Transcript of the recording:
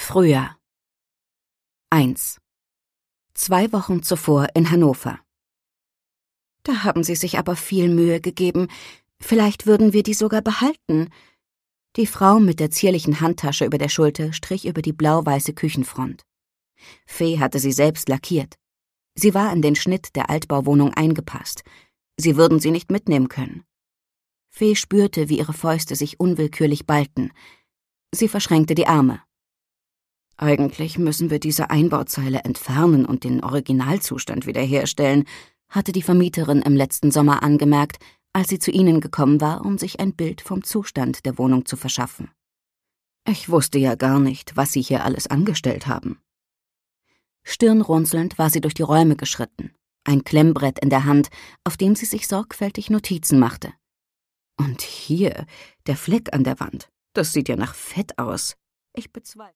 Frühjahr 1. 2 Wochen zuvor in Hannover. Da haben Sie sich aber viel Mühe gegeben. Vielleicht würden wir die sogar behalten. Die Frau mit der zierlichen Handtasche über der Schulter strich über die blau-weiße Küchenfront. Fee hatte sie selbst lackiert. Sie war in den Schnitt der Altbauwohnung eingepasst. Sie würden sie nicht mitnehmen können. Fee spürte, wie ihre Fäuste sich unwillkürlich ballten. Sie verschränkte die Arme. Eigentlich müssen wir diese Einbauzeile entfernen und den Originalzustand wiederherstellen, hatte die Vermieterin im letzten Sommer angemerkt, als sie zu ihnen gekommen war, um sich ein Bild vom Zustand der Wohnung zu verschaffen. Ich wusste ja gar nicht, was Sie hier alles angestellt haben. Stirnrunzelnd war sie durch die Räume geschritten, ein Klemmbrett in der Hand, auf dem sie sich sorgfältig Notizen machte. Und hier, der Fleck an der Wand, das sieht ja nach Fett aus. Ich bezweifle.